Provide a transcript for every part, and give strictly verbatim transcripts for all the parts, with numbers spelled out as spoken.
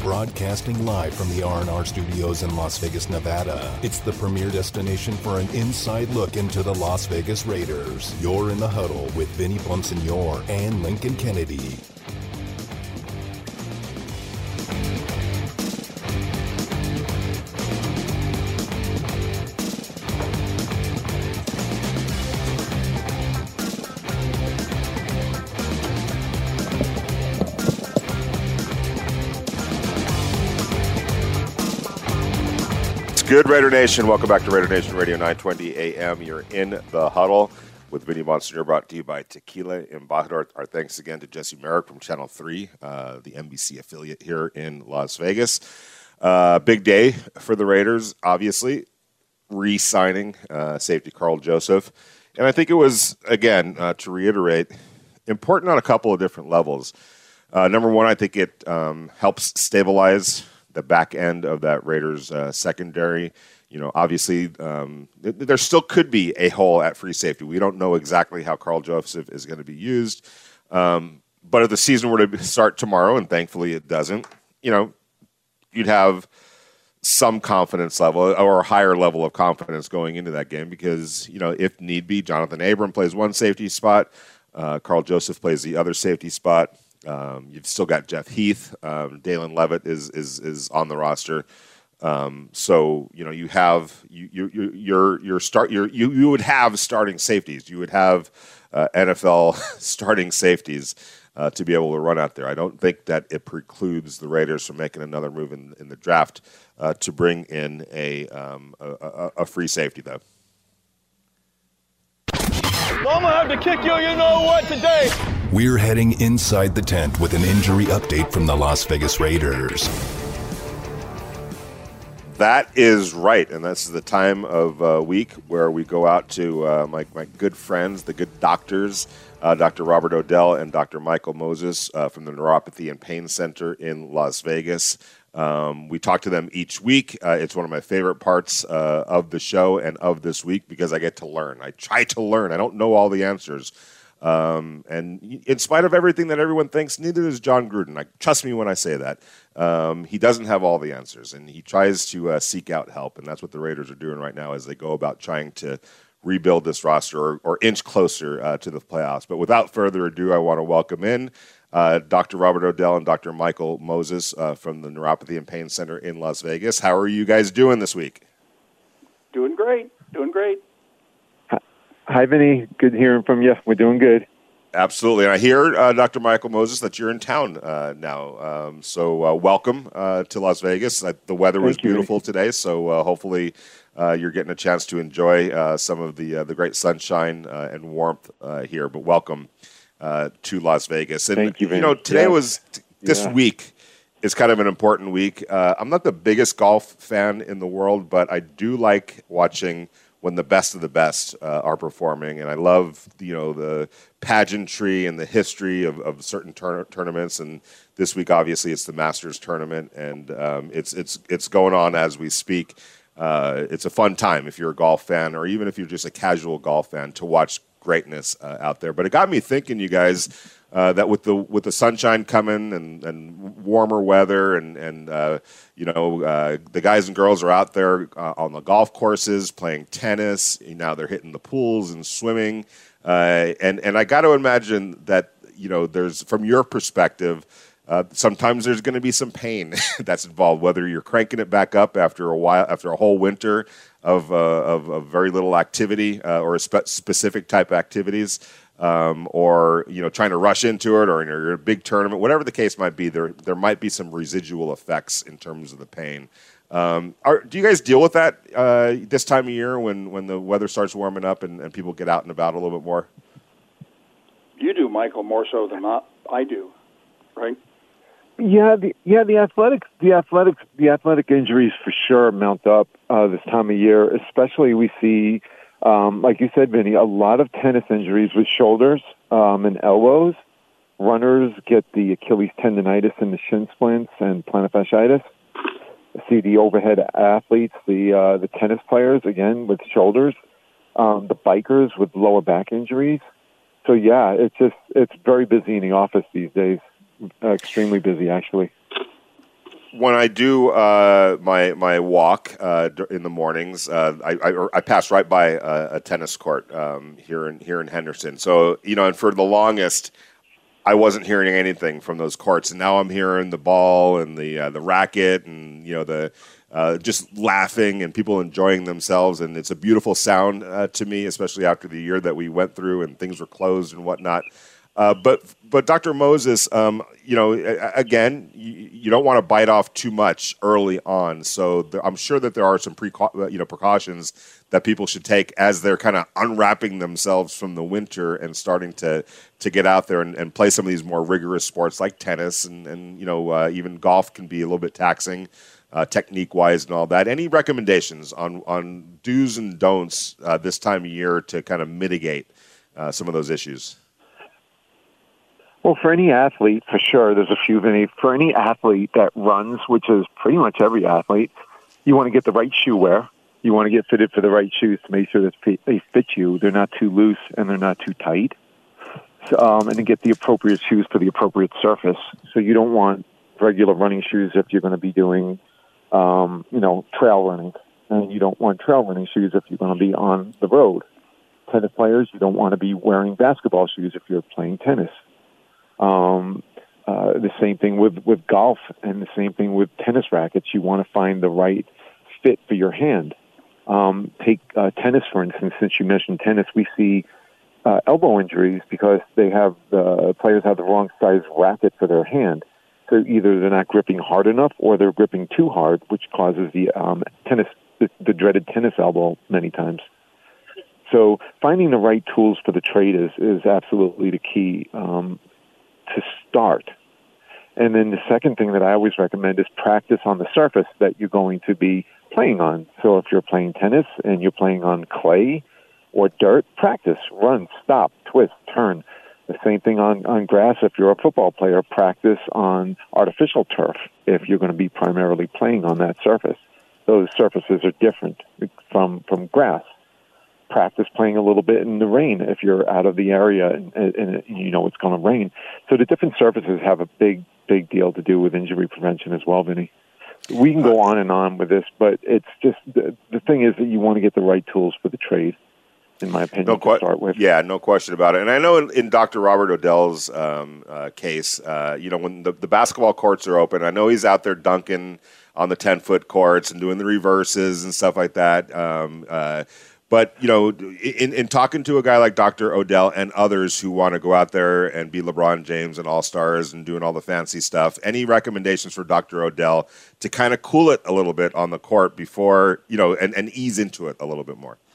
Broadcasting live from the R and R studios in Las Vegas, Nevada. It's the premier destination for an inside look into the Las Vegas Raiders. You're in the huddle with Vinny Bonsignore and Lincoln Kennedy. Good, Raider Nation. Welcome back to Raider Nation Radio, nine twenty A M. You're in the huddle with Vinny Bonsignore, brought to you by Tequila Embajador. Our thanks again to Jesse Merrick from Channel three, uh, the N B C affiliate here in Las Vegas. Uh, big day for the Raiders, obviously, re-signing uh, safety Karl Joseph. And I think it was, again, uh, to reiterate, important on a couple of different levels. Uh, number one, I think it um, helps stabilize the back end of that Raiders uh, secondary. You know, obviously, um, th- there still could be a hole at free safety. We don't know exactly how Karl Joseph is going to be used. Um, but if the season were to start tomorrow, and thankfully it doesn't, you know, you'd have some confidence level or a higher level of confidence going into that game because, you know, if need be, Jonathan Abram plays one safety spot, uh, Karl Joseph plays the other safety spot. Um, you've still got Jeff Heath. Um, Dalen Levitt is is is on the roster. Um, so you know you have you you you you're, you're start you you you would have starting safeties. You would have uh, N F L starting safeties uh, to be able to run out there. I don't think that it precludes the Raiders from making another move in, in the draft uh, to bring in a, um, a, a a free safety though. I'm gonna have to kick you, you know what, today. We're heading inside the tent with an injury update from the Las Vegas Raiders. That is right, and this is the time of uh, week where we go out to uh, my, my good friends, the good doctors, uh, Doctor Robert Odell and Doctor Michael Moses uh, from the Neuropathy and Pain Center in Las Vegas. Um, we talk to them each week. Uh, it's one of my favorite parts uh, of the show and of this week because I get to learn. I try to learn. I don't know all the answers. Um, and in spite of everything that everyone thinks, neither does John Gruden. I, trust me when I say that. Um, he doesn't have all the answers, and he tries to uh, seek out help, and that's what the Raiders are doing right now as they go about trying to rebuild this roster or, or inch closer uh, to the playoffs. But without further ado, I want to welcome in uh, Doctor Robert Odell and Doctor Michael Moses uh, from the Neuropathy and Pain Center in Las Vegas. How are you guys doing this week? Doing great. Doing great. Hi, Vinny. Good hearing from you. We're doing good. Absolutely. And I hear, uh, Doctor Michael Moses, that you're in town uh, now. Um, so uh, welcome uh, to Las Vegas. Uh, the weather was Thank you. beautiful today, so uh, hopefully uh, you're getting a chance to enjoy uh, some of the uh, the great sunshine uh, and warmth uh, here. But welcome uh, to Las Vegas. And, Thank you, Vinny. you know, today Yeah. was, this Yeah. week is kind of an important week. Uh, I'm not the biggest golf fan in the world, but I do like watching when the best of the best uh, are performing. And I love, you know, the pageantry and the history of, of certain tour- tournaments. And this week, obviously, it's the Masters tournament, and um, it's it's it's going on as we speak. Uh, it's a fun time if you're a golf fan, or even if you're just a casual golf fan, to watch greatness uh, out there. But it got me thinking, you guys, uh, that with the with the sunshine coming and, and warmer weather, and and uh, you know uh, the guys and girls are out there uh, on the golf courses playing tennis. Now they're hitting the pools and swimming, uh, and and I got to imagine that, you know, there's, from your perspective, uh, sometimes there's going to be some pain that's involved, whether you're cranking it back up after a while, after a whole winter of uh, of, of very little activity uh, or spe- specific type activities. Um, or, you know, trying to rush into it, or you're in a big tournament, whatever the case might be, there there might be some residual effects in terms of the pain. Um, are, do you guys deal with that uh, this time of year when, when the weather starts warming up and, and people get out and about a little bit more? You do, Michael, more so than not I do, right? Yeah, the, yeah, the athletics, the athletics, the athletic injuries for sure mount up uh, this time of year. Especially, we see, um, like you said, Vinny, a lot of tennis injuries with shoulders um, and elbows. Runners get the Achilles tendonitis and the shin splints and plantar fasciitis. See the overhead athletes, the uh, the tennis players, again, with shoulders. Um, the bikers with lower back injuries. So, yeah, it's just, it's very busy in the office these days. Uh, extremely busy, actually. when I do uh, my my walk uh, in the mornings, uh, I, I I pass right by a, a tennis court um, here in here in Henderson. So you know, and for the longest, I wasn't hearing anything from those courts, and now I'm hearing the ball and the uh, the racket, and you know the uh, just laughing and people enjoying themselves, and it's a beautiful sound uh, to me, especially after the year that we went through and things were closed and whatnot. Uh, but but Doctor Moses, um, you know, again, you, you don't want to bite off too much early on. So there, I'm sure that there are some preca- you know precautions that people should take as they're kind of unwrapping themselves from the winter and starting to to get out there and, and play some of these more rigorous sports like tennis and and you know uh, even golf can be a little bit taxing uh, technique wise and all that. Any recommendations on on do's and don'ts uh, this time of year to kind of mitigate uh, some of those issues? Well, for any athlete, for sure, there's a few. Vinny. For any athlete that runs, which is pretty much every athlete, you want to get the right shoe wear. You want to get fitted for the right shoes to make sure that they fit you. They're not too loose and they're not too tight. So, um, and to get the appropriate shoes for the appropriate surface. So you don't want regular running shoes if you're going to be doing, um, you know, trail running. And you don't want trail running shoes if you're going to be on the road. Tennis players, you don't want to be wearing basketball shoes if you're playing tennis. Um, uh, the same thing with, with golf and the same thing with tennis rackets. You want to find the right fit for your hand. Um, take uh, tennis, for instance, since you mentioned tennis, we see uh, elbow injuries because they have the players have the wrong size racket for their hand. So either they're not gripping hard enough or they're gripping too hard, which causes the um, tennis, the, the dreaded tennis elbow many times. So finding the right tools for the trade is, is absolutely the key. Um, to start. And then the second thing that I always recommend is practice on the surface that you're going to be playing on. So if you're playing tennis and you're playing on clay or dirt, practice, run, stop, twist, turn. The same thing on, on grass. If you're a football player, practice on artificial turf if you're going to be primarily playing on that surface. Those surfaces are different from, from grass. Practice playing a little bit in the rain if you're out of the area and, and, and you know it's going to rain. So the different surfaces have a big, big deal to do with injury prevention as well, Vinny. We can go on and on with this, but it's just the, the thing is that you want to get the right tools for the trade, in my opinion, no to que- start with. Yeah, no question about it. And I know in, in Doctor Robert Odell's um, uh, case, uh, you know, when the, the basketball courts are open, I know he's out there dunking on the ten-foot courts and doing the reverses and stuff like that. Um, uh, But, you know, in, in talking to a guy like Doctor Odell and others who want to go out there and be LeBron James and All-Stars and doing all the fancy stuff, any recommendations for Doctor Odell to kind of cool it a little bit on the court before, you know, and, and ease into it a little bit more?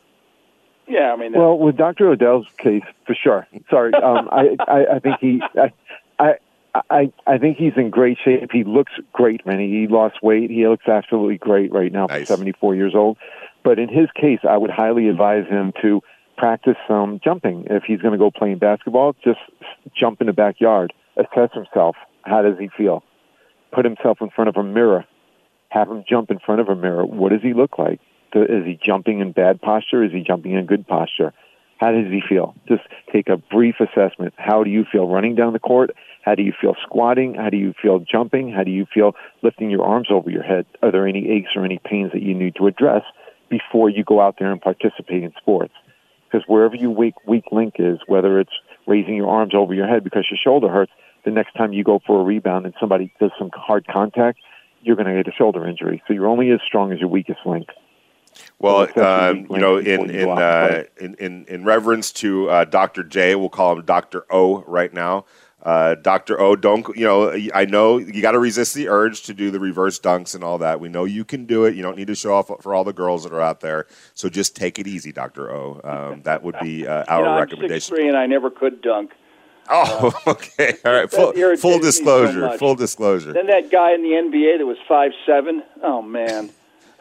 Yeah, I mean... Well, with Doctor Odell's case, for sure. Sorry, um, I, I, I think he... I, I I, I think he's in great shape. He looks great, man. He lost weight. He looks absolutely great right now nice. For seventy-four years old. But in his case, I would highly advise him to practice some jumping. If he's going to go playing basketball, just jump in the backyard. Assess himself. How does he feel? Put himself in front of a mirror. Have him jump in front of a mirror. What does he look like? Is he jumping in bad posture? Is he jumping in good posture? How does he feel? Just take a brief assessment. How do you feel running down the court? How do you feel squatting? How do you feel jumping? How do you feel lifting your arms over your head? Are there any aches or any pains that you need to address before you go out there and participate in sports? Because wherever your weak, weak link is, whether it's raising your arms over your head because your shoulder hurts, the next time you go for a rebound and somebody does some hard contact, you're going to get a shoulder injury. So you're only as strong as your weakest link. Well, um, you know, in in, uh, in in in reverence to uh, Doctor J, we'll call him Doctor O right now. Uh, Doctor O, don't, you know, I know you got to resist the urge to do the reverse dunks and all that. We know you can do it. You don't need to show off for all the girls that are out there. So just take it easy, Doctor O. Um, that would be uh, our you know, recommendation. I'm six three and I never could dunk. Oh, uh, okay. All right. Full, full disclosure. So full disclosure. Then that guy in the N B A that was five seven. Oh, man.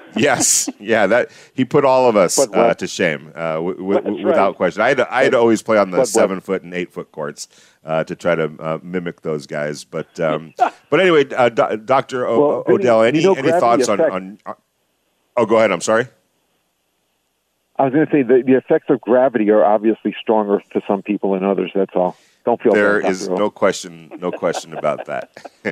Yes, yeah, that he put all of us uh, to shame uh, w- w- w- without right. question. I had to, I had to always play on the but, seven foot and eight foot courts uh, to try to uh, mimic those guys. But um, but anyway, uh, Do- Doctor O- well, Odell, any, you know, any thoughts on, on, on? Oh, go ahead. I'm sorry. I was going to say the the effects of gravity are obviously stronger for some people than others. That's all. Don't feel there bad, is Doctor no question, no question about that.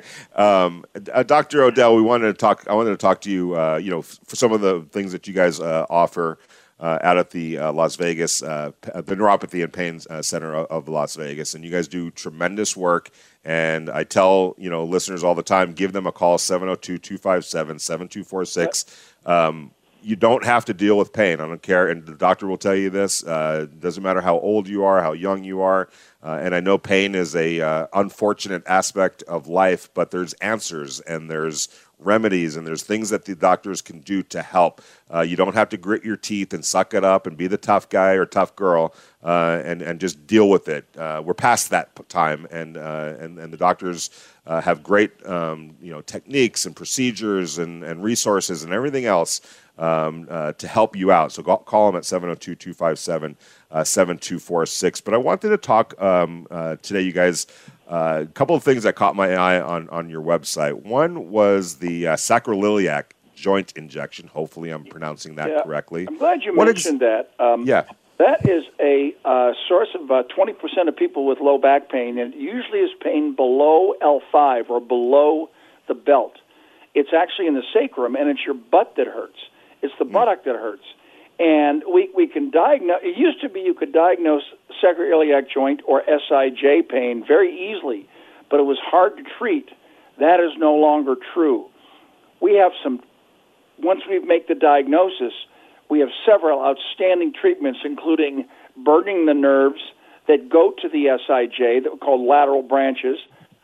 um, uh, Doctor O'Dell, we wanted to talk. I wanted to talk to you. Uh, you know, f- for some of the things that you guys uh, offer uh, out at the uh, Las Vegas, uh, the Neuropathy and Pain uh, Center of, of Las Vegas, and you guys do tremendous work. And I tell you know listeners all the time, give them a call seven zero two, two five seven, seven two four six. Um, You don't have to deal with pain. I don't care, and the doctor will tell you this. Uh, doesn't matter how old you are, how young you are, uh, and I know pain is a uh, unfortunate aspect of life, but there's answers and there's remedies and there's things that the doctors can do to help. Uh, you don't have to grit your teeth and suck it up and be the tough guy or tough girl uh, and and just deal with it. Uh, we're past that time, and uh, and and the doctors uh, have great um, you know techniques and procedures and and resources and everything else. Um, uh, to help you out. So go, call them at seven oh two, two five seven, seven two four six. But I wanted to talk um, uh, today, you guys, uh, a couple of things that caught my eye on, on your website. One was the uh, sacroiliac joint injection. Hopefully I'm pronouncing that yeah, correctly. I'm glad you what mentioned ex- that. Um, yeah. That is a uh, source of about twenty percent of people with low back pain, and it usually is pain below L five or below the belt. It's actually in the sacrum, and it's your butt that hurts. It's the buttock that hurts. And we, we can diagnose, it used to be you could diagnose sacroiliac joint or S I J pain very easily, but it was hard to treat. That is no longer true. We have some, once we make the diagnosis, we have several outstanding treatments, including burning the nerves that go to the S I J, that we call lateral branches,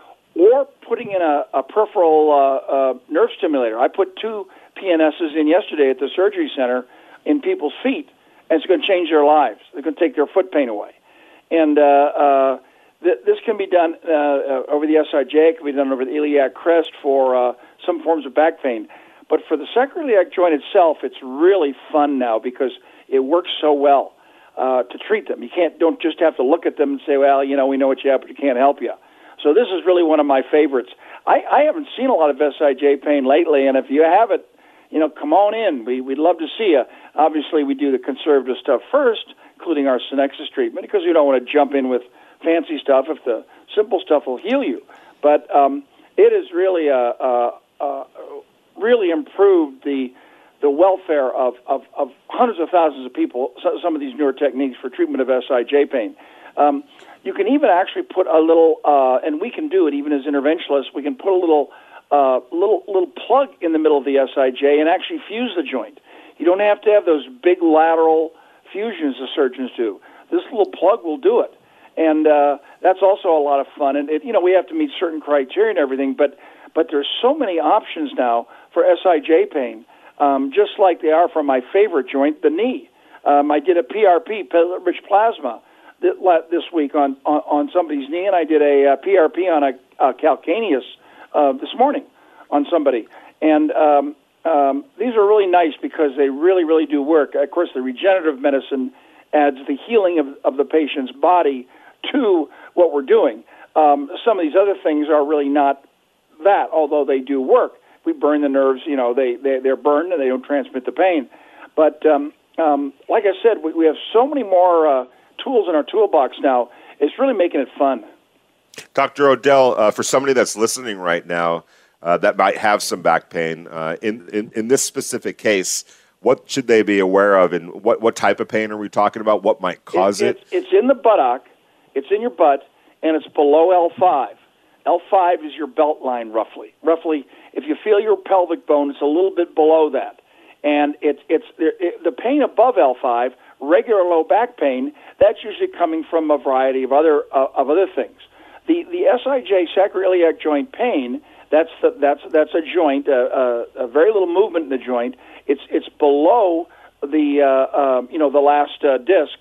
or putting in a, a peripheral uh, uh, nerve stimulator. I put two P N Ss in yesterday at the surgery center in people's feet, and it's going to change their lives. They're going to take their foot pain away. And uh, uh, th- this can be done uh, uh, over the S I J. It can be done over the iliac crest for uh, some forms of back pain. But for the sacroiliac joint itself, it's really fun now because it works so well uh, to treat them. You can't don't just have to look at them and say, well, you know, we know what you have, but we can't help you. So this is really one of my favorites. I, I haven't seen a lot of S I J pain lately, and if you have it, you know, come on in. We, we'd love to see you. Obviously, we do the conservative stuff first, including our Synexus treatment, because we don't want to jump in with fancy stuff if the simple stuff will heal you. But um, it has really, uh, uh, uh, really improved the the welfare of, of, of hundreds of thousands of people, so, some of these newer techniques for treatment of S I J pain. Um, you can even actually put a little, uh, and we can do it even as interventionalists, we can put a little uh, little little plug in the middle of the S I J and actually fuse the joint. You don't have to have those big lateral fusions the surgeons do. This little plug will do it. And uh, that's also a lot of fun. And, it, you know, we have to meet certain criteria and everything, but but there's so many options now for S I J pain, um, just like they are for my favorite joint, the knee. Um, I did a P R P, rich plasma, this week on, on, on somebody's knee, and I did a, a P R P on a, a calcaneus uh, this morning on somebody. And um, um, these are really nice because they really, really do work. Of course, the regenerative medicine adds the healing of, of the patient's body to what we're doing. Um, some of these other things are really not that, although they do work. We burn the nerves, you know, they, they, they're burned and they don't transmit the pain. But um, um, like I said, we, we have so many more uh, tools in our toolbox now. It's really making it fun. Doctor O'Dell, uh, for somebody that's listening right now uh, that might have some back pain, uh, in, in, in this specific case, what should they be aware of, and what, what type of pain are we talking about? What might cause it? it? It's, it's in the buttock, it's in your butt, and it's below L five. L five is your belt line, roughly. Roughly, if you feel your pelvic bone, it's a little bit below that. And it's it's it, the pain above L five, regular low back pain, that's usually coming from a variety of other uh, of other things. The the S I J sacroiliac joint pain, that's the, that's that's a joint, uh, uh, a very little movement in the joint. It's it's below the uh, uh, you know the last uh, disc.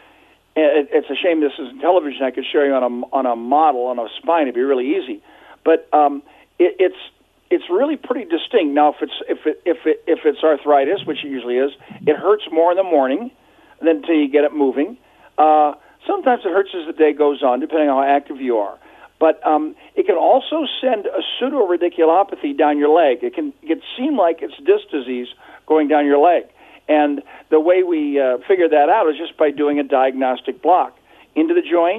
It, it's a shame this isn't television. I could show you on a on a model on a spine. It'd be really easy, but um, it, it's it's really pretty distinct. Now, if it's if it, if it, if it's arthritis, which it usually is, it hurts more in the morning than until you get it moving. Uh, sometimes it hurts as the day goes on, depending on how active you are. But um, it can also send a pseudo-radiculopathy down your leg. It can it seem like it's disc disease going down your leg. And the way we uh, figure that out is just by doing a diagnostic block into the joint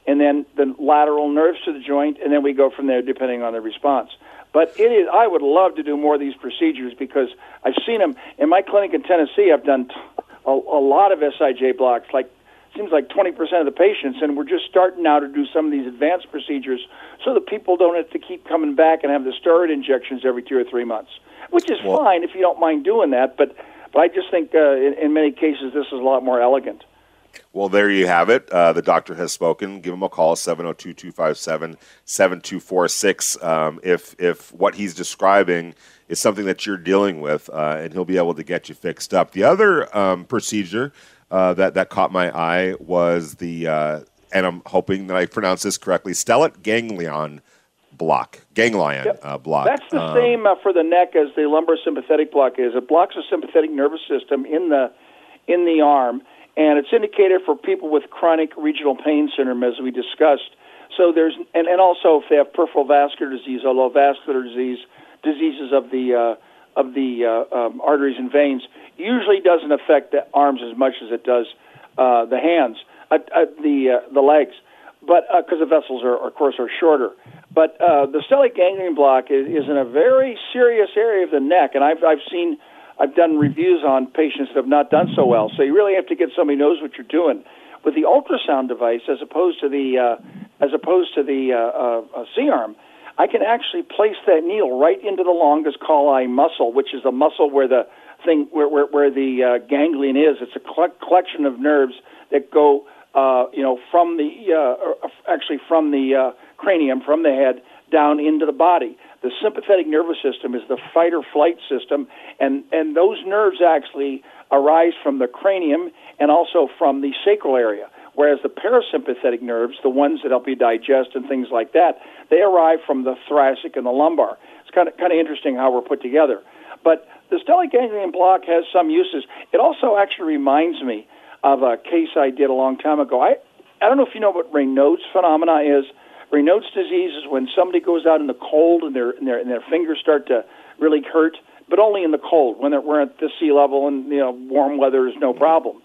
and then the lateral nerves to the joint, and then we go from there depending on the response. But it is, I would love to do more of these procedures because I've seen them. In my clinic in Tennessee, I've done a, a lot of S I J blocks, like seems like twenty percent of the patients, and we're just starting now to do some of these advanced procedures so that people don't have to keep coming back and have the steroid injections every two or three months, which is well, fine if you don't mind doing that, but, but I just think uh, in, in many cases this is a lot more elegant. Well, there you have it. Uh, the doctor has spoken. Give him a call, seven oh two, two five seven, seven two four six, um, if, if what he's describing is something that you're dealing with, uh, and he'll be able to get you fixed up. The other um, procedure uh, that, that caught my eye was the, uh, and I'm hoping that I pronounce this correctly, stellate ganglion block, ganglion yep. uh, block. That's the um, same uh, for the neck as the lumbar sympathetic block is. It blocks the sympathetic nervous system in the in the arm, and it's indicated for people with chronic regional pain syndrome, as we discussed. So there's, and, and also if they have peripheral vascular disease or low vascular disease, diseases of the uh, of the uh, um, arteries and veins, usually doesn't affect the arms as much as it does uh, the hands, uh, uh, the uh, the legs, but because uh, the vessels are, of course, are shorter. But uh, the stellate ganglion block is, is in a very serious area of the neck, and I've I've seen. I've done reviews on patients that have not done so well, so you really have to get somebody who knows what you're doing. With the ultrasound device, as opposed to the uh, as opposed to the uh, uh, C-arm, I can actually place that needle right into the longus colli muscle, which is the muscle where the thing where where, where the uh, ganglion is. It's a cl- collection of nerves that go, uh, you know, from the uh, actually from the uh, cranium, from the head down into the body. The sympathetic nervous system is the fight or flight system, and, and those nerves actually arise from the cranium and also from the sacral area, whereas the parasympathetic nerves, the ones that help you digest and things like that, they arrive from the thoracic and the lumbar. It's kind of kind of interesting how we're put together. But the stellate ganglion block has some uses. It also actually reminds me of a case I did a long time ago. I, I don't know if you know what Raynaud's phenomena is. Raynaud's disease is when somebody goes out in the cold and their and their and their fingers start to really hurt, but only in the cold. When they're, we're at the sea level and you know warm weather is no problem.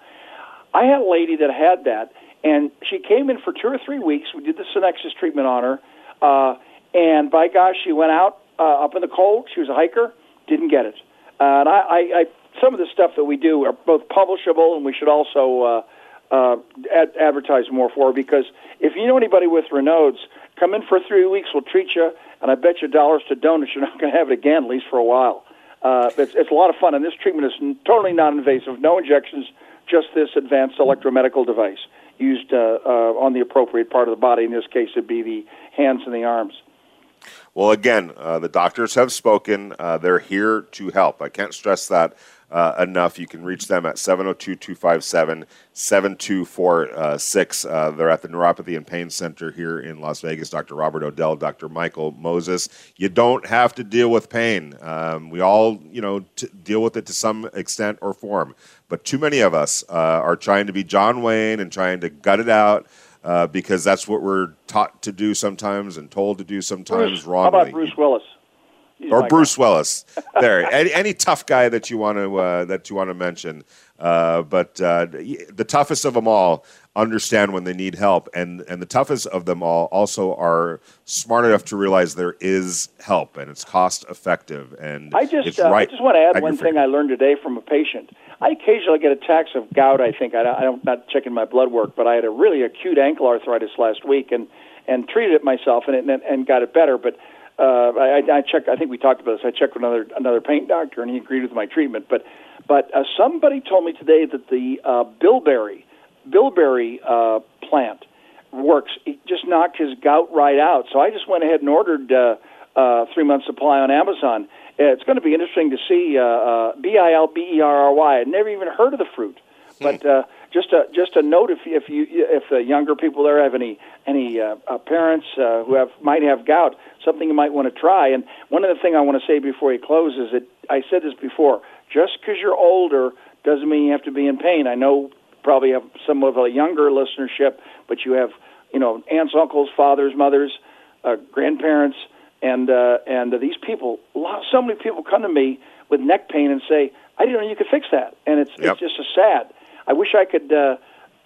I had a lady that had that, and she came in for two or three weeks. We did the Synexus treatment on her, uh, and by gosh, she went out uh, up in the cold. She was a hiker, didn't get it. Uh, and I, I, I some of the stuff that we do are both publishable, and we should also uh, uh, ad- advertise more for, because if you know anybody with Raynaud's, come in for three weeks, we'll treat you, and I bet you dollars to donuts you're not going to have it again, at least for a while. Uh, it's, it's a lot of fun, and this treatment is totally non-invasive, no injections, just this advanced electromedical device used uh, uh, on the appropriate part of the body. In this case, it'd be the hands and the arms. Well, again, uh, the doctors have spoken. Uh, they're here to help. I can't stress that uh, enough. You can reach them at seven oh two, two five seven, seven two four six. Uh, they're at the Neuropathy and Pain Center here in Las Vegas. Doctor Robert Odell, Doctor Michael Moses. You don't have to deal with pain. Um, we all, you know, t- deal with it to some extent or form. But too many of us uh, are trying to be John Wayne and trying to gut it out. Uh, because that's what we're taught to do sometimes and told to do sometimes Bruce, wrongly. How about Bruce Willis? He's or Bruce guy. Willis. There, any, any tough guy that you want to uh, that you want to mention. Uh, but uh, the toughest of them all understand when they need help, and and the toughest of them all also are smart enough to realize there is help and it's cost effective. And I just it's uh, right I just want to add one thing I learned today from a patient. I occasionally get attacks of gout. I think I, I'm not checking my blood work, but I had a really acute ankle arthritis last week and and treated it myself and and, and got it better. But uh, I, I checked. I think we talked about this. I checked with another another pain doctor, and he agreed with my treatment. But but uh, somebody told me today that the uh, bilberry bilberry uh, plant works. It just knocked his gout right out. So I just went ahead and ordered uh, uh, three month supply on Amazon. It's going to be interesting to see uh, uh, B I L B E R R Y. I'd never even heard of the fruit, but uh, just a just a note if if you if the younger people there have any any uh, uh, parents uh, who have might have gout, something you might want to try. And one of the things I want to say before you close is that I said this before: just because you're older doesn't mean you have to be in pain. I know probably have some of a younger listenership, but you have you know aunts, uncles, fathers, mothers, uh, grandparents. And uh, and uh, these people, so many people come to me with neck pain and say, "I didn't know you could fix that," and it's yep. it's just so sad. I wish I could uh,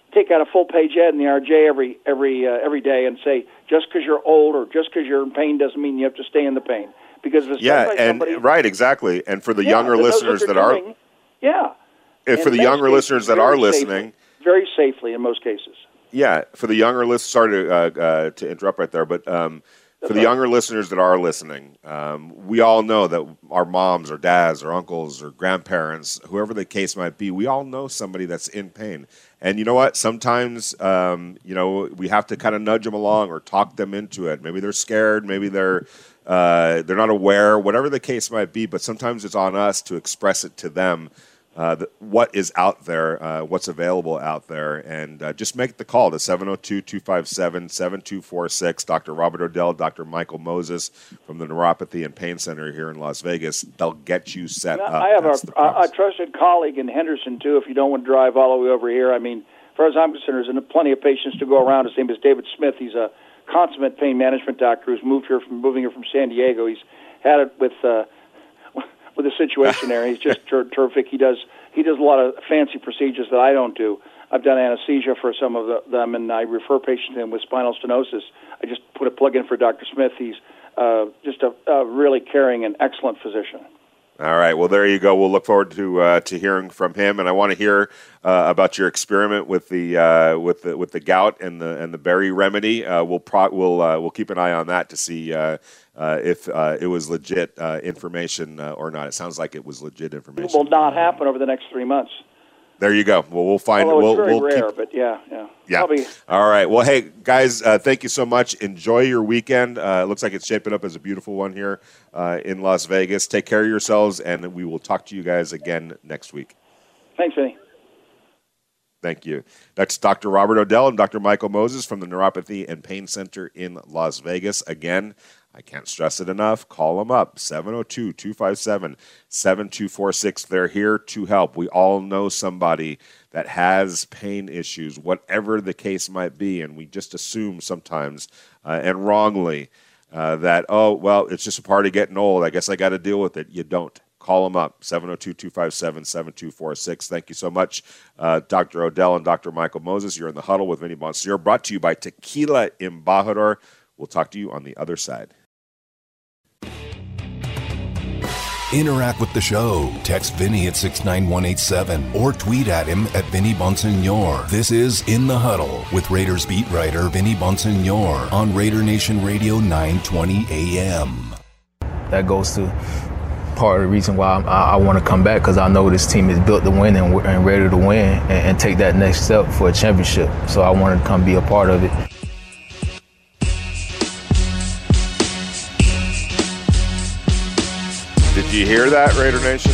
take out a full-page ad in the R J every every uh, every day and say, just because you're old or just because you're in pain doesn't mean you have to stay in the pain. Because if it's yeah, done by and somebody, right, exactly. And for the yeah, younger that knows what listeners they're that are, doing, yeah, if and for the most younger cases, listeners that very are safely, listening, very safely in most cases. yeah, for the younger listeners, sorry to uh, uh, to interrupt right there, but um, for the right. younger listeners that are listening, um, we all know that our moms or dads or uncles or grandparents, whoever the case might be, we all know somebody that's in pain. And you know what? Sometimes, um, you know, we have to kind of nudge them along or talk them into it. Maybe they're scared. Maybe they're uh, they're not aware. Whatever the case might be. But sometimes it's on us to express it to them. Uh, the, what is out there, uh, what's available out there, and uh, just make the call to seven oh two, two five seven, seven two four six. Doctor Robert Odell, Doctor Michael Moses from the Neuropathy and Pain Center here in Las Vegas. They'll get you set Now, up. I have a, That's the a, a promise. trusted colleague in Henderson, too, if you don't want to drive all the way over here. I mean, as far as I'm concerned, there's plenty of patients to go around. His name is David Smith. He's a consummate pain management doctor who's moved here from moving here from San Diego. He's had it with uh, with the situation there. He's just ter- terrific. He does he does a lot of fancy procedures that I don't do. I've done anesthesia for some of the, them, and I refer patients in with spinal stenosis. I just put a plug in for Doctor Smith. He's uh, just a, a really caring and excellent physician. All right. Well, there you go. We'll look forward to uh, to hearing from him, and I want to hear uh, about your experiment with the uh, with the with the gout and the and the berry remedy. Uh, we'll pro- we'll uh, we'll keep an eye on that to see uh, uh, if uh, it was legit uh, information uh, or not. It sounds like it was legit information. It will not happen over the next three months. There you go. Well, we'll find. Although we'll, it's very we'll rare, keep, but yeah, yeah. yeah. Probably. All right. Well, hey guys, uh, thank you so much. Enjoy your weekend. Uh, it looks like it's shaping up as a beautiful one here uh, in Las Vegas. Take care of yourselves, and we will talk to you guys again next week. Thanks, Vinny. Thank you. That's Doctor Robert Odell and Doctor Michael Moses from the Neuropathy and Pain Center in Las Vegas. Again, I can't stress it enough. Call them up, seven oh two, two five seven, seven two four six. They're here to help. We all know somebody that has pain issues, whatever the case might be, and we just assume sometimes, uh, and wrongly, uh, that, oh, well, it's just a part of getting old. I guess I got to deal with it. You don't. Call them up, seven oh two, two five seven, seven two four six. Thank you so much, uh, Doctor Odell and Doctor Michael Moses. You're in the Huddle with Vinny Bonsignor, brought to you by Tequila Embajador. We'll talk to you on the other side. Interact with the show. Text Vinny at six nine one eight seven or tweet at him at Vinny Bonsignor. This is In the Huddle with Raiders beat writer Vinny Bonsignor on Raider Nation Radio nine twenty A M. That goes to part of the reason why I, I want to come back, because I know this team is built to win and, and ready to win and, and take that next step for a championship. So I wanted to come be a part of it. Did you hear that, Raider Nation?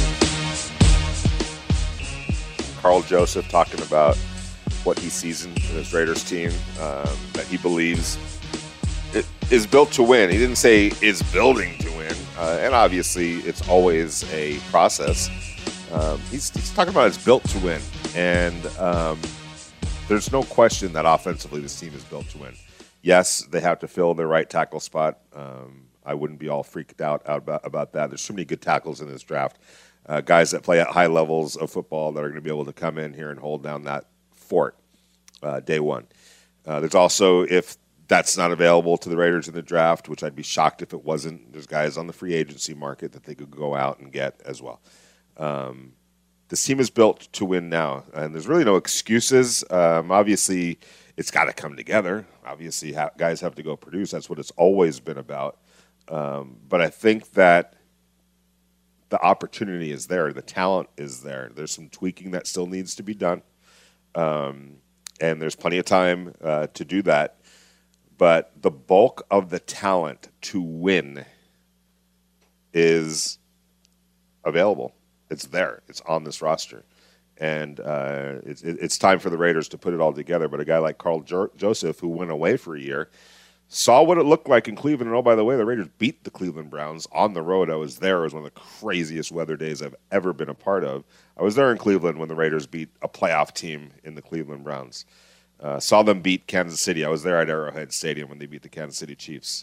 Carl Joseph talking about what he sees in his Raiders team, um, that he believes it is built to win. He didn't say is building to win, uh, and obviously it's always a process. Um, he's, he's talking about it's built to win, and um, there's no question that offensively this team is built to win. Yes, they have to fill their right tackle spot. Um, I wouldn't be all freaked out about, about that. There's so many good tackles in this draft. Uh, guys that play at high levels of football that are going to be able to come in here and hold down that fort uh, day one. Uh, there's also, if that's not available to the Raiders in the draft, which I'd be shocked if it wasn't, there's guys on the free agency market that they could go out and get as well. Um, this team is built to win now, and there's really no excuses. Um, obviously, it's got to come together. Obviously, ha- guys have to go produce. That's what it's always been about. Um, but I think that the opportunity is there. The talent is there. There's some tweaking that still needs to be done. Um, and there's plenty of time uh, to do that. But the bulk of the talent to win is available. It's there. It's on this roster. And uh, it's, it's time for the Raiders to put it all together. But a guy like Carl jo- Joseph, who went away for a year, saw what it looked like in Cleveland. And, oh, by the way, the Raiders beat the Cleveland Browns on the road. I was there. It was one of the craziest weather days I've ever been a part of. I was there in Cleveland when the Raiders beat a playoff team in the Cleveland Browns. Uh, saw them beat Kansas City. I was there at Arrowhead Stadium when they beat the Kansas City Chiefs.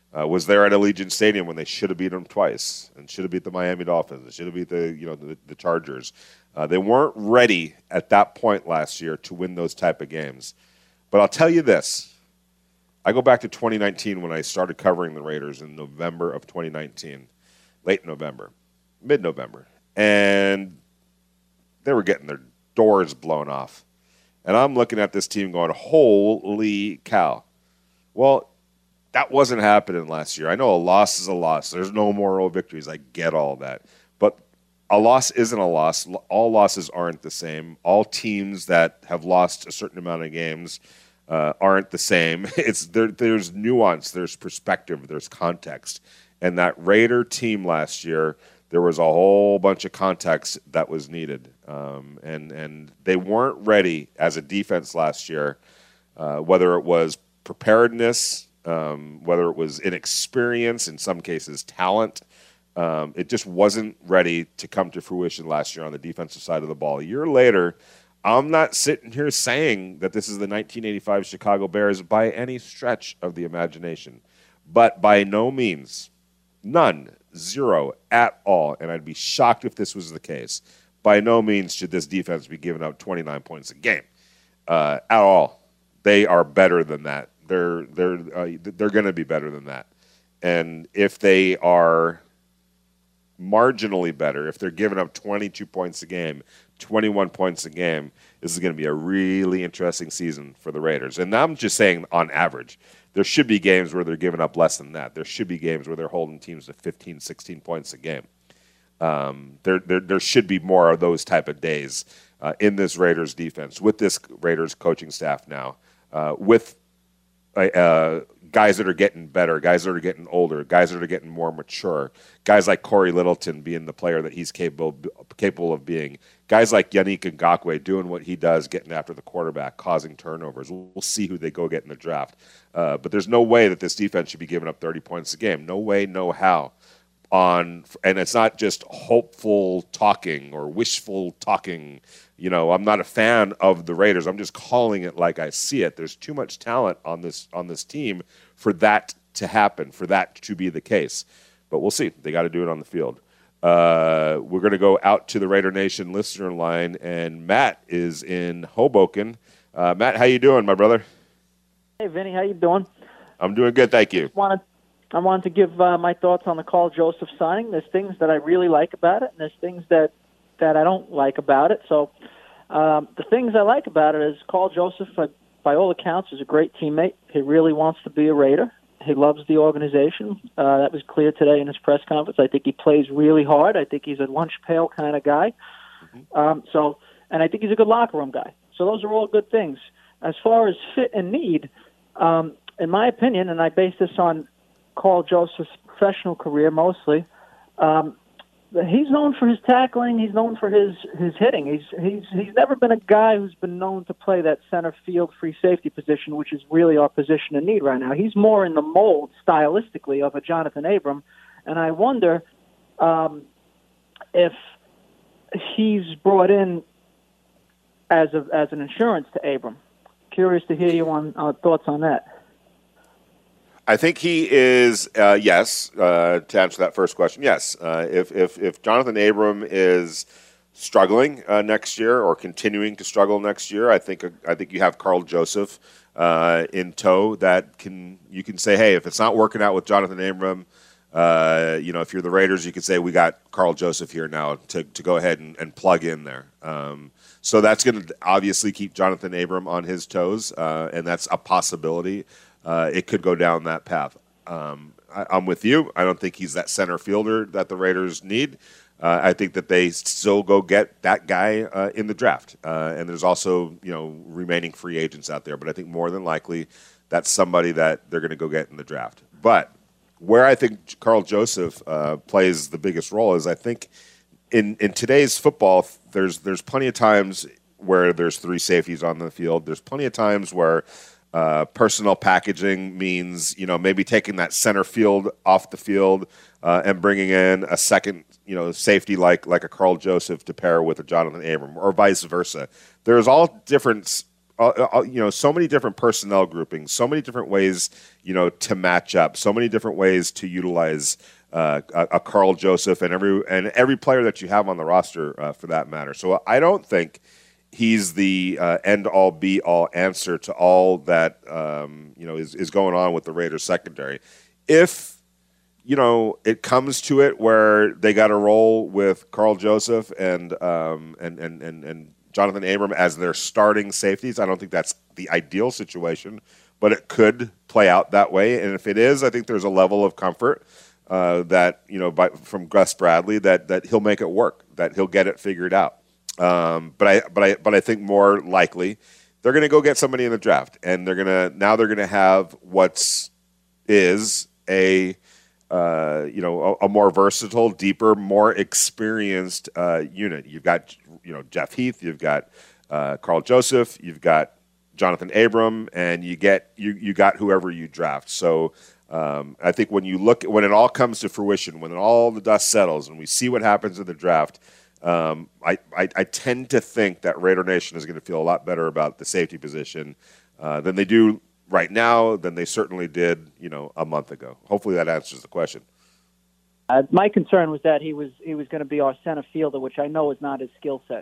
Uh, was there at Allegiant Stadium when they should have beat them twice and should have beat the Miami Dolphins. They should have beat the you know the, the Chargers. Uh, they weren't ready at that point last year to win those type of games. But I'll tell you this. I go back to twenty nineteen when I started covering the Raiders in November of twenty nineteen, late November, mid-November. And they were getting their doors blown off. And I'm looking at this team going, holy cow. Well, that wasn't happening last year. I know a loss is a loss. There's no moral victories. I get all that. But a loss isn't a loss. All losses aren't the same. All teams that have lost a certain amount of games uh, aren't the same. It's there, there's nuance, there's perspective, there's context. And that Raider team last year, there was a whole bunch of context that was needed. Um, and, and they weren't ready as a defense last year, uh, whether it was preparedness, Um, whether it was inexperience, in some cases talent. Um, it just wasn't ready to come to fruition last year on the defensive side of the ball. A year later, I'm not sitting here saying that this is the nineteen eighty-five Chicago Bears by any stretch of the imagination. But by no means, none, zero at all, and I'd be shocked if this was the case, by no means should this defense be giving up twenty-nine points a game uh, at all. They are better than that. They're they're uh, they're going to be better than that, and if they are marginally better, if they're giving up twenty-two points a game, twenty-one points a game, this is going to be a really interesting season for the Raiders. And I'm just saying, on average, there should be games where they're giving up less than that. There should be games where they're holding teams to fifteen, sixteen points a game. Um, there, there there should be more of those type of days uh, in this Raiders defense with this Raiders coaching staff now, uh, with Uh, guys that are getting better, guys that are getting older, guys that are getting more mature, guys like Corey Littleton being the player that he's capable capable of being, guys like Yannick Ngakoue doing what he does, getting after the quarterback, causing turnovers. We'll, we'll see who they go get in the draft. Uh, but there's no way that this defense should be giving up thirty points a game. No way, no how. On and it's not just hopeful talking or wishful talking. You know, I'm not a fan of the Raiders. I'm just calling it like I see it. There's too much talent on this on this team for that to happen, for that to be the case. But we'll see. They got to do it on the field. Uh, we're going to go out to the Raider Nation listener line, and Matt is in Hoboken. Uh, Matt, how you doing, my brother? Hey, Vinny, how you doing? I'm doing good, thank you. Wanted, I wanted to give uh, my thoughts on the Carl Joseph signing. There's things that I really like about it, and there's things that that I don't like about it. So um, the things I like about it is Carl Joseph, uh, by all accounts, is a great teammate. He really wants to be a Raider. He loves the organization. Uh, that was clear today in his press conference. I think he plays really hard. I think he's a lunch pail kind of guy. Mm-hmm. Um, so, and I think he's a good locker room guy. So those are all good things. As far as fit and need, um, in my opinion, and I base this on Carl Joseph's professional career mostly, um, he's known for his tackling. He's known for his, his hitting. He's he's he's never been a guy who's been known to play that center field free safety position, which is really our position in need right now. He's more in the mold stylistically of a Jonathan Abram, and I wonder um, if he's brought in as a as an insurance to Abram. Curious to hear you on uh, thoughts on that. I think he is, uh, yes, uh, to answer that first question, yes. Uh, if, if if Jonathan Abram is struggling uh, next year or continuing to struggle next year, I think I think you have Carl Joseph uh, in tow that can you can say, hey, if it's not working out with Jonathan Abram, uh, you know, if you're the Raiders, you could say we got Carl Joseph here now to, to go ahead and, and plug in there. Um, so that's going to obviously keep Jonathan Abram on his toes, uh, and that's a possibility. Uh, it could go down that path. Um, I, I'm with you. I don't think he's that center fielder that the Raiders need. Uh, I think that they still go get that guy uh, in the draft. Uh, and there's also, you know, remaining free agents out there. But I think more than likely that's somebody that they're going to go get in the draft. But where I think Carl Joseph uh, plays the biggest role is I think in, in today's football, there's there's plenty of times where there's three safeties on the field. There's plenty of times where Uh, personnel packaging means, you know, maybe taking that center field off the field uh, and bringing in a second, you know, safety like like a Carl Joseph to pair with a Jonathan Abram, or vice versa. There's all different uh, uh, you know, so many different personnel groupings, so many different ways, you know, to match up, so many different ways to utilize uh, a, a Karl Joseph and every and every player that you have on the roster uh, for that matter. So I don't think he's the uh, end-all, be-all answer to all that um, you know is, is going on with the Raiders secondary. If you know it comes to it where they got to roll with Karl Joseph and um, and, and and and Jonathan Abram as their starting safeties, I don't think that's the ideal situation, but it could play out that way. And if it is, I think there's a level of comfort uh, that you know by, from Gus Bradley that that he'll make it work, that he'll get it figured out. Um, but I, but I, but I think more likely they're going to go get somebody in the draft, and they're going to now they're going to have what's is a uh, you know a, a more versatile, deeper, more experienced uh, unit. You've got you know Jeff Heath, you've got uh, Karl Joseph, you've got Jonathan Abram, and you get you you got whoever you draft. So. Um, I think when you look when it all comes to fruition, when all the dust settles, and we see what happens in the draft. Um, I, I, I tend to think that Raider Nation is going to feel a lot better about the safety position uh, than they do right now, than they certainly did, you know, a month ago. Hopefully that answers the question. Uh, my concern was that he was he was going to be our center fielder, which I know is not his skill set.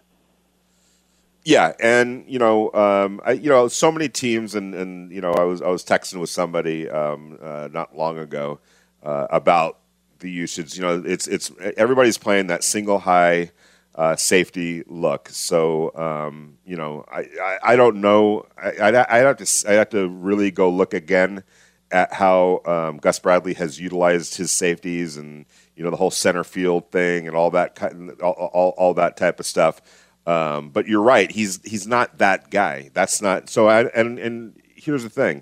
Yeah, and you know, um, I, you know, so many teams, and, and you know, I was I was texting with somebody um, uh, not long ago uh, about the usage. You know, it's it's everybody's playing that single high. Uh, safety look. So, um, you know, I, I, I don't know. I, I, I have to I have to really go look again at how um, Gus Bradley has utilized his safeties and, you know, the whole center field thing and all that all, all, all that type of stuff. Um, but you're right. He's he's not that guy. That's not so. I, and and here's the thing: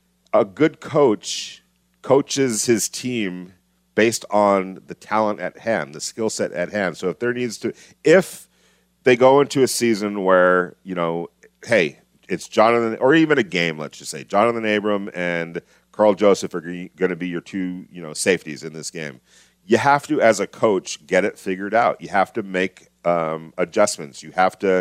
a good coach coaches his team based on the talent at hand, the skill set at hand. So if there needs to, if they go into a season where, you know, hey, it's Jonathan, or even a game, let's just say, Jonathan Abram and Karl Joseph are going to be your two, you know, safeties in this game. You have to, as a coach, get it figured out. You have to make um, adjustments. You have to,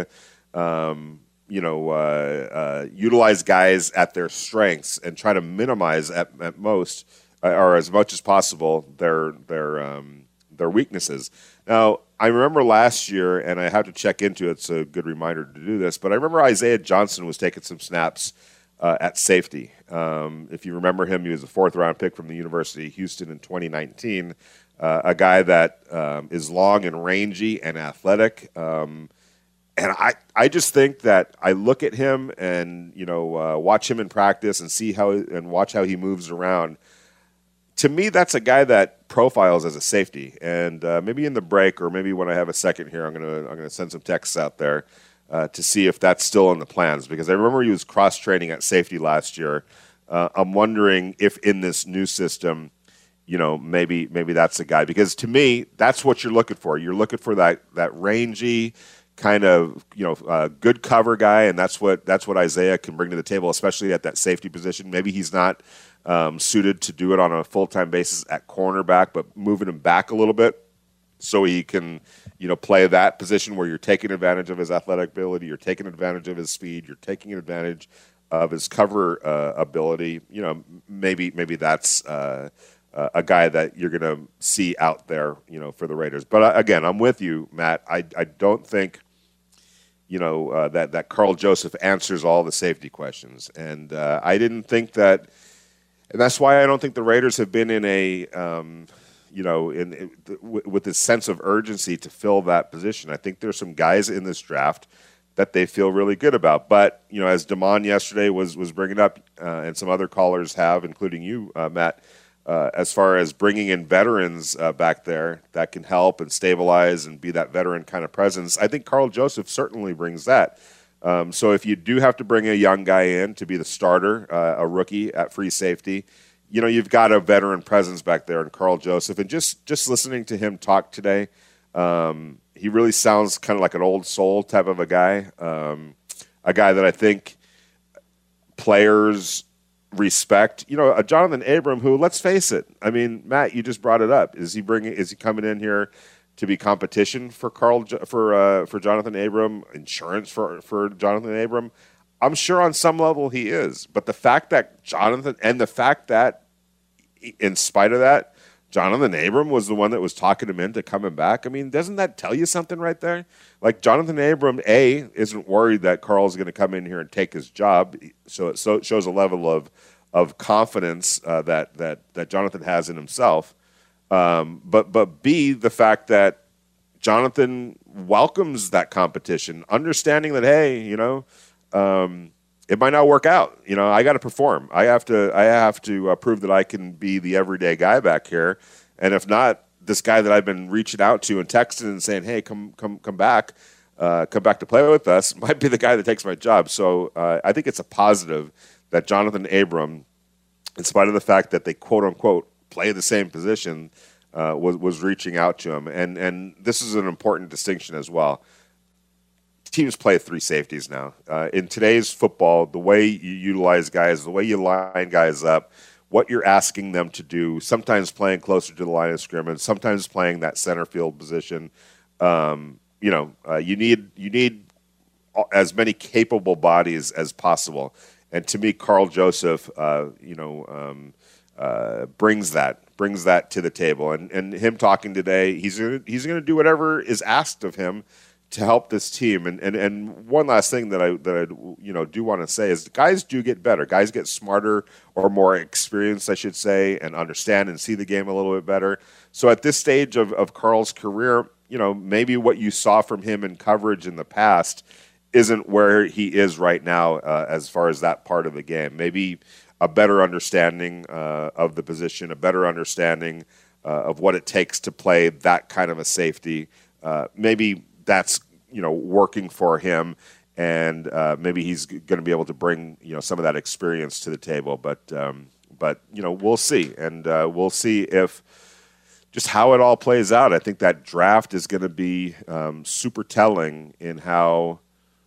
um, you know, uh, uh, utilize guys at their strengths and try to minimize at, at most or as much as possible, their their um, their weaknesses. Now, I remember last year, and I have to check into it. It's a good reminder to do this. But I remember Isaiah Johnson was taking some snaps uh, at safety. Um, if you remember him, he was a fourth round pick from the University of Houston in twenty nineteen. Uh, a guy that um, is long and rangy and athletic. Um, and I, I just think that I look at him and you know uh, watch him in practice and see how and watch how he moves around. To me, that's a guy that profiles as a safety, and uh, maybe in the break, or maybe when I have a second here, I'm gonna I'm gonna send some texts out there uh, to see if that's still in the plans. Because I remember he was cross training at safety last year. Uh, I'm wondering if in this new system, you know, maybe maybe that's a guy. Because to me, that's what you're looking for. You're looking for that that rangy kind of you know uh, good cover guy, and that's what that's what Isaiah can bring to the table, especially at that safety position. Maybe he's not. Um, suited to do it on a full-time basis at cornerback, but moving him back a little bit so he can, you know, play that position where you're taking advantage of his athletic ability, you're taking advantage of his speed, you're taking advantage of his cover uh, ability. You know, maybe maybe that's uh, uh, a guy that you're going to see out there, you know, for the Raiders. But uh, again, I'm with you, Matt. I I don't think, you know, uh, that that Karl Joseph answers all the safety questions, and uh, I didn't think that. And that's why I don't think the Raiders have been in a, um, you know, in, in w- with this sense of urgency to fill that position. I think there's some guys in this draft that they feel really good about. But you know, as Damon yesterday was was bringing up, uh, and some other callers have, including you, uh, Matt, uh, as far as bringing in veterans uh, back there that can help and stabilize and be that veteran kind of presence, I think Karl Joseph certainly brings that. Um, so if you do have to bring a young guy in to be the starter, uh, a rookie at free safety, you know, you've got a veteran presence back there in Karl Joseph. And just, just listening to him talk today, um, he really sounds kind of like an old soul type of a guy, um, a guy that I think players respect. You know, a Jonathan Abram who, let's face it, I mean, Matt, you just brought it up. Is he bringing? Is he coming in here to be competition for Karl for uh, for Jonathan Abram, insurance for for Jonathan Abram? I'm sure on some level he is. But the fact that Jonathan, and the fact that in spite of that, Jonathan Abram was the one that was talking him into coming back. I mean, doesn't that tell you something right there? Like, Jonathan Abram, A, isn't worried that Carl's going to come in here and take his job. So it, so it shows a level of of confidence uh, that that that Jonathan has in himself. Um, but but B, the fact that Jonathan welcomes that competition, understanding that, hey, you know, um, it might not work out. You know, I got to perform. I have to. I have to uh, prove that I can be the everyday guy back here. And if not, this guy that I've been reaching out to and texting and saying, "Hey, come, come, come back, uh, come back to play with us," might be the guy that takes my job. So uh, I think it's a positive that Jonathan Abram, in spite of the fact that they quote unquote play the same position, uh, was was reaching out to him. And and this is an important distinction as well. Teams play three safeties now. Uh, in today's football, the way you utilize guys, the way you line guys up, what you're asking them to do, sometimes playing closer to the line of scrimmage, sometimes playing that center field position. Um, you know, uh, you need you need as many capable bodies as possible. And to me, Karl Joseph, uh, you know, um, uh, brings that brings that to the table. And and him talking today, he's gonna, he's going to do whatever is asked of him to help this team. And, and and one last thing that I that I you know do want to say is guys do get better. Guys get smarter or more experienced, I should say, and understand and see the game a little bit better. So at this stage of, of Karl's career, you know, maybe what you saw from him in coverage in the past isn't where he is right now uh, as far as that part of the game. Maybe a better understanding uh, of the position, a better understanding uh, of what it takes to play that kind of a safety. Uh, maybe that's, you know, working for him, and uh, maybe he's g- going to be able to bring, you know, some of that experience to the table. But, um, but you know, we'll see, and uh, we'll see if just how it all plays out. I think that draft is going to be um, super telling in how,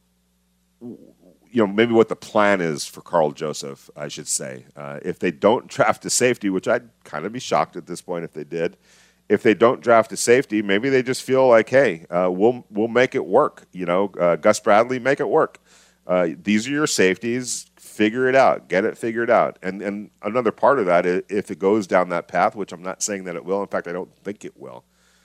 you know, maybe what the plan is for Karl Joseph, I should say. Uh, if they don't draft a safety, which I'd kind of be shocked at this point if they did. If they don't draft a safety, maybe they just feel like, hey, uh, we'll we'll make it work. You know, uh, Gus Bradley, make it work. Uh, these are your safeties. Figure it out. Get it figured out. And and another part of that, if it goes down that path, which I'm not saying that it will. In fact, I don't think it will.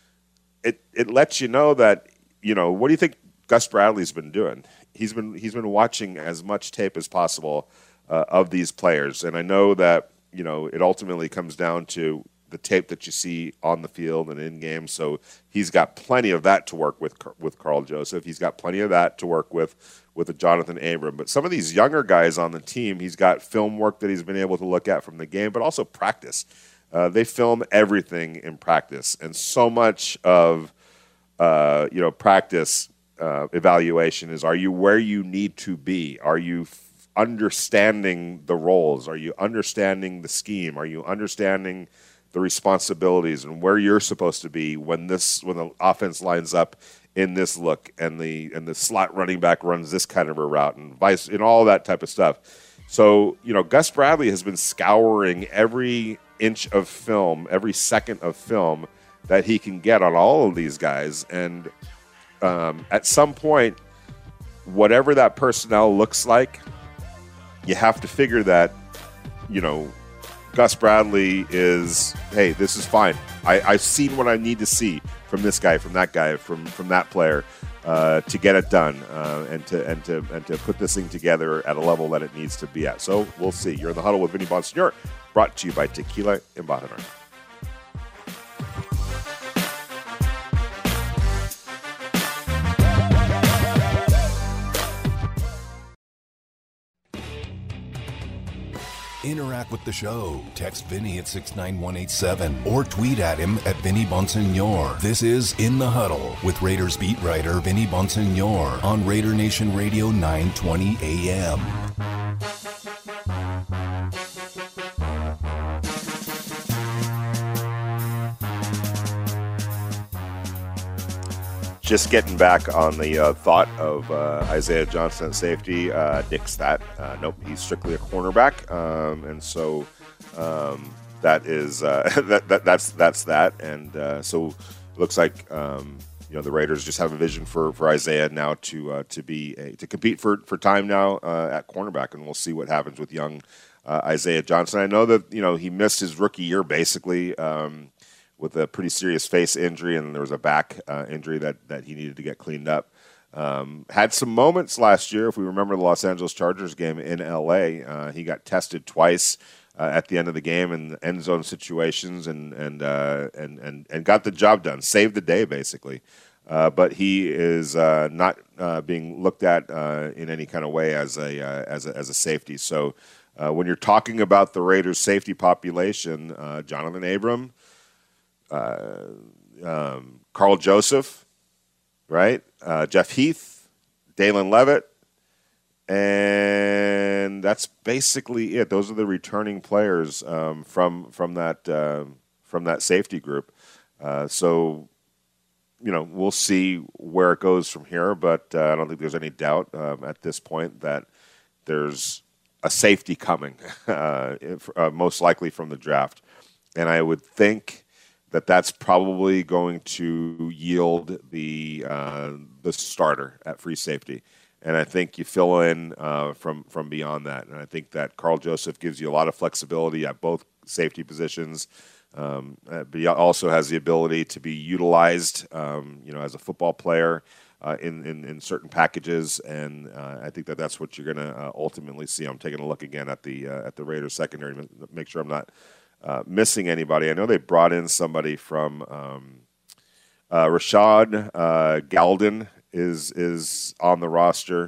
It it lets you know that, you know, what do you think Gus Bradley's been doing? He's been he's been watching as much tape as possible uh, of these players, and I know that, you know, it ultimately comes down to the tape that you see on the field and in game. So he's got plenty of that to work with with Karl Joseph. He's got plenty of that to work with with a Jonathan Abram. But some of these younger guys on the team, he's got film work that he's been able to look at from the game, but also practice. Uh, they film everything in practice, and so much of uh, you know practice uh, evaluation is: are you where you need to be? Are you f- understanding the roles? Are you understanding the scheme? Are you understanding the responsibilities and where you're supposed to be when this when the offense lines up in this look, and the and the slot running back runs this kind of a route, and vice and all that type of stuff. So, you know, Gus Bradley has been scouring every inch of film, every second of film that he can get on all of these guys, and um, at some point, whatever that personnel looks like, you have to figure that, you know, Gus Bradley is, hey, this is fine. I, I've seen what I need to see from this guy, from that guy, from from that player uh, to get it done uh, and to and to and to put this thing together at a level that it needs to be at. So we'll see. You're in the Huddle with Vinny Bonsignor, brought to you by Tequila Embajador. Interact with the show. Text Vinny at six nine one eight seven or tweet at him at Vinny Bonsignor. This is In the Huddle with Raiders beat writer Vinny Bonsignor on Raider Nation Radio nine twenty A M. Just getting back on the uh, thought of uh, Isaiah Johnson at safety. Uh, nix that. Uh, nope, he's strictly a cornerback, um, and so um, that is uh, that, that that's that's that. And uh, so it looks like um, you know, the Raiders just have a vision for, for Isaiah now to uh, to be a, to compete for, for time now uh, at cornerback, and we'll see what happens with young uh, Isaiah Johnson. I know that, you know, he missed his rookie year basically um, with a pretty serious face injury, and there was a back uh, injury that, that he needed to get cleaned up. Um, had some moments last year, if we remember the Los Angeles Chargers game in L A. Uh, he got tested twice uh, at the end of the game in end zone situations, and and uh, and and and got the job done, saved the day basically. Uh, but he is uh, not uh, being looked at uh, in any kind of way as a uh, as a as a safety. So uh, when you're talking about the Raiders' safety population, uh, Jonathan Abram, uh, um, Carl Joseph, right? Uh, Jeff Heath, Dalen Levitt, and that's basically it. Those are the returning players um, from from that uh, from that safety group. Uh, so, you know, we'll see where it goes from here, but uh, I don't think there's any doubt um, at this point that there's a safety coming, uh, if, uh, most likely from the draft, and I would think that that's probably going to yield the uh, the starter at free safety. And I think you fill in uh, from, from beyond that. And I think that Carl Joseph gives you a lot of flexibility at both safety positions. Um, but he also has the ability to be utilized, um, you know, as a football player uh, in, in, in certain packages. And uh, I think that that's what you're going to uh, ultimately see. I'm taking a look again at the uh, at the Raiders secondary to make sure I'm not Uh, missing anybody. I know they brought in somebody from um, uh, Rashad uh, Galden is is on the roster,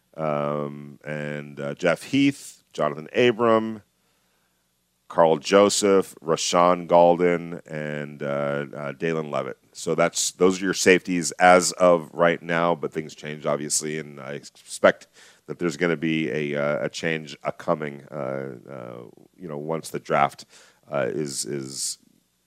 um, and uh, Jeff Heath, Jonathan Abram, Carl Joseph, Rashawn Galden, and uh, uh, Dalen Levitt. So that's those are your safeties as of right now, but things change obviously, and I expect that there's going to be a uh, a change a coming. Uh, uh, you know, once the draft Uh, is is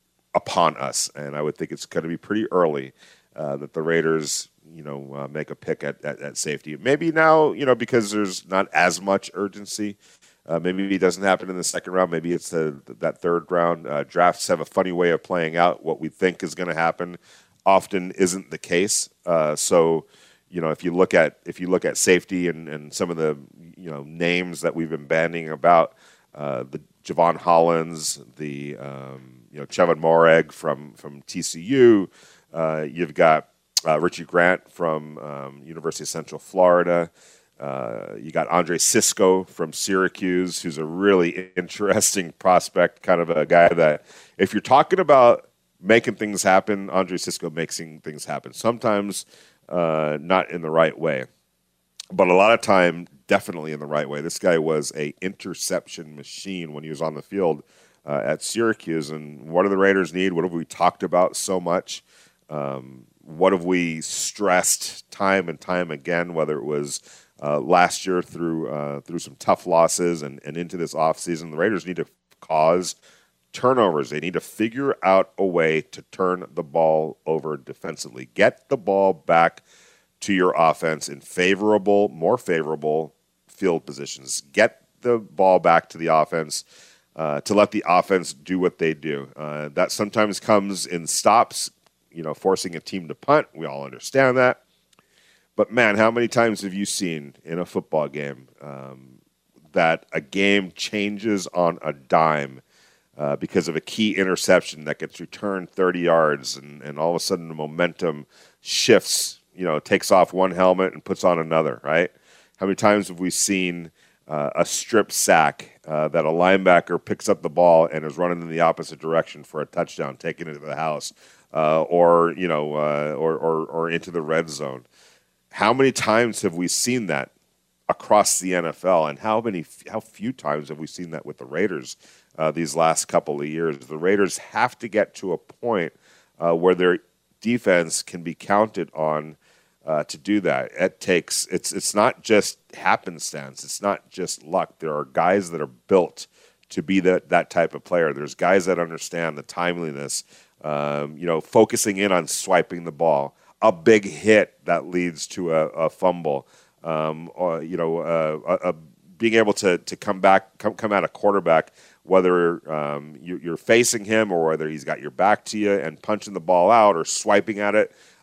upon us, and I would think it's going to be pretty early uh, that the Raiders, you know, uh, make a pick at, at, at safety. Maybe now, you know, because there's not as much urgency. Uh, maybe it doesn't happen in the second round. Maybe it's the, that third round. Uh, drafts have a funny way of playing out. What we think is going to happen often isn't the case. Uh, so, you know, if you look at if you look at safety and, and some of the you know names that we've been bandying about, uh, the Javon Hollins, the um, you know Chevin Moreg from from T C U. Uh, you've got uh, Richie Grant from um, University of Central Florida. Uh, you got Andre Cisco from Syracuse, who's a really interesting prospect, kind of a guy that if you're talking about making things happen, Andre Cisco makes things happen. Sometimes uh, not in the right way, but a lot of time definitely in the right way. This guy was a interception machine when he was on the field uh, at Syracuse. And what do the Raiders need? What have we talked about so much? Um, what have we stressed time and time again, whether it was uh, last year through uh, through some tough losses and, and into this offseason? The Raiders need to cause turnovers. They need to figure out a way to turn the ball over defensively. Get the ball back to your offense in favorable, more favorable field positions. Get the ball back to the offense uh, to let the offense do what they do. Uh, that sometimes comes in stops, you know, forcing a team to punt. We all understand that. But, man, how many times have you seen in a football game um, that a game changes on a dime uh, because of a key interception that gets returned thirty yards and, and all of a sudden the momentum shifts, you know, takes off one helmet and puts on another, right? How many times have we seen uh, a strip sack uh, that a linebacker picks up the ball and is running in the opposite direction for a touchdown, taking it to the house, uh, or you know, uh, or, or or into the red zone? How many times have we seen that across the N F L, and how many, how few times have we seen that with the Raiders uh, these last couple of years? The Raiders have to get to a point uh, where their defense can be counted on. Uh, to do that, it takes it's it's not just happenstance. It's not just luck. There are guys that are built to be that that type of player. There's guys that understand the timeliness. Um, you know, focusing in on swiping the ball, a big hit that leads to a, a fumble. Um, or you know, uh, a, a being able to to come back, come come at a quarterback, whether um, you, you're facing him or whether he's got your back to you and punching the ball out or swiping at it.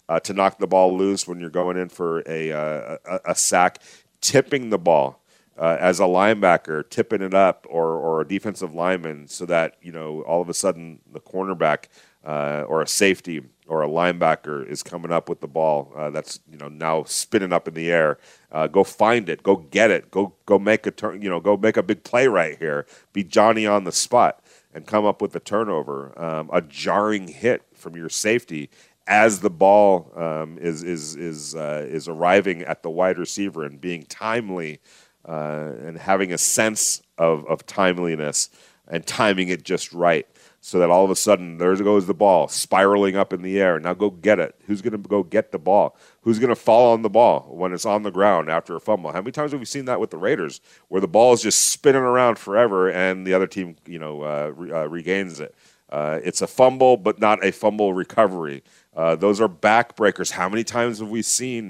uh, to knock the ball loose when you're going in for a, uh, a, a sack, tipping the ball. Uh, as a linebacker, tipping it up, or or a defensive lineman, so that, you know, all of a sudden the cornerback uh, or a safety or a linebacker is coming up with the ball uh, that's, you know, now spinning up in the air. Uh, go find it, go get it, go go make a turn, you know, go make a big play right here. Be Johnny on the spot and come up with a turnover, um, a jarring hit from your safety as the ball um, is is is uh, is arriving at the wide receiver and being timely. Uh, and having a sense of, of timeliness and timing it just right, so that all of a sudden there goes the ball spiraling up in the air. Now go get it. Who's going to go get the ball? Who's going to fall on the ball when it's on the ground after a fumble? How many times have we seen that with the Raiders, where the ball is just spinning around forever and the other team, you know, uh, re- uh, regains it? Uh, it's a fumble, but not a fumble recovery. Uh, those are backbreakers. How many times have we seen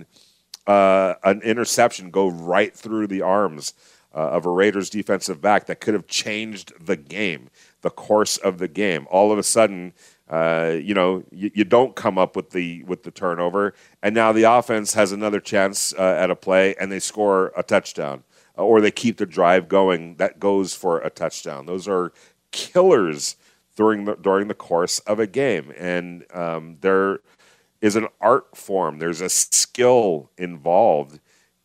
Uh, an interception go right through the arms uh, of a Raiders defensive back that could have changed the game, the course of the game? All of a sudden, uh, you know, you, you don't come up with the with the turnover, and now the offense has another chance uh, at a play, and they score a touchdown, uh, or they keep the drive going that goes for a touchdown. Those are killers during the during the course of a game, and um, they're is an art form. There's a skill involved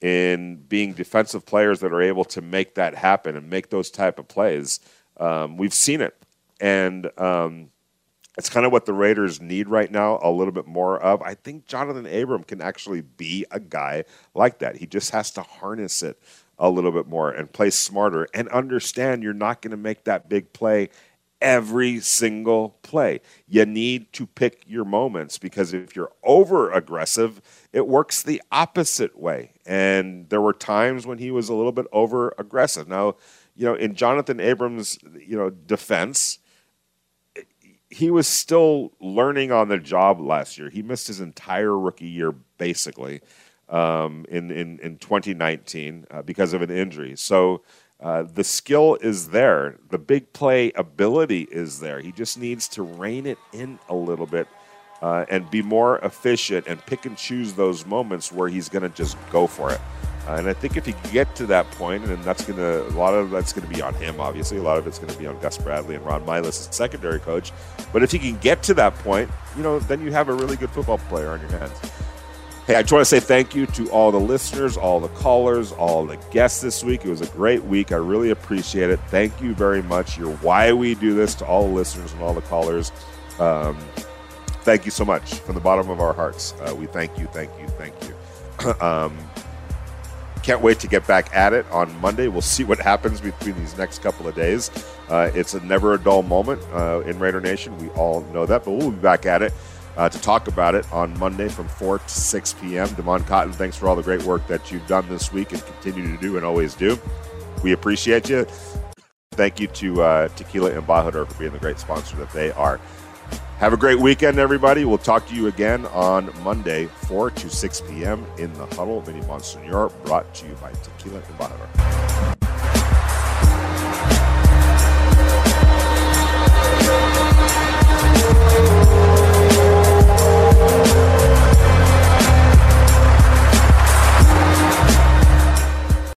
in being defensive players that are able to make that happen and make those type of plays. Um, we've seen it, and um, it's kind of what the Raiders need right now, a little bit more of. I think Jonathan Abram can actually be a guy like that. He just has to harness it a little bit more and play smarter and understand you're not going to make that big play every single play. You need to pick your moments, because if you're over aggressive, it works the opposite way. And there were times when he was a little bit over aggressive. Now, you know, in Jonathan Abrams', you know, defense, he was still learning on the job last year. He missed his entire rookie year basically um, in, in in twenty nineteen uh, because of an injury. So. Uh, the skill is there. The big play ability is there. He just needs to rein it in a little bit uh, and be more efficient and pick and choose those moments where he's going to just go for it. Uh, and I think if he can get to that point, and that's going to, a lot of that's going to be on him, obviously. A lot of it's going to be on Gus Bradley and Ron Milas, the secondary coach. But if he can get to that point, you know, then you have a really good football player on your hands. Hey, I just want to say thank you to all the listeners, all the callers, all the guests this week. It was a great week. I really appreciate it. Thank you very much. You're why we do this, to all the listeners and all the callers. Um, thank you so much from the bottom of our hearts. Uh, we thank you, thank you, thank you. um, can't wait to get back at it on Monday. We'll see what happens between these next couple of days. Uh, it's a never a dull moment uh, in Raider Nation. We all know that, but we'll be back at it. Uh, to talk about it on Monday from four to six p.m. Damon Cotton, thanks for all the great work that you've done this week and continue to do and always do. We appreciate you. Thank you to uh, Tequila Embajador for being the great sponsor that they are. Have a great weekend, everybody. We'll talk to you again on Monday, four to six p.m. in the Huddle. Vinny Bonsignor, brought to you by Tequila Embajador.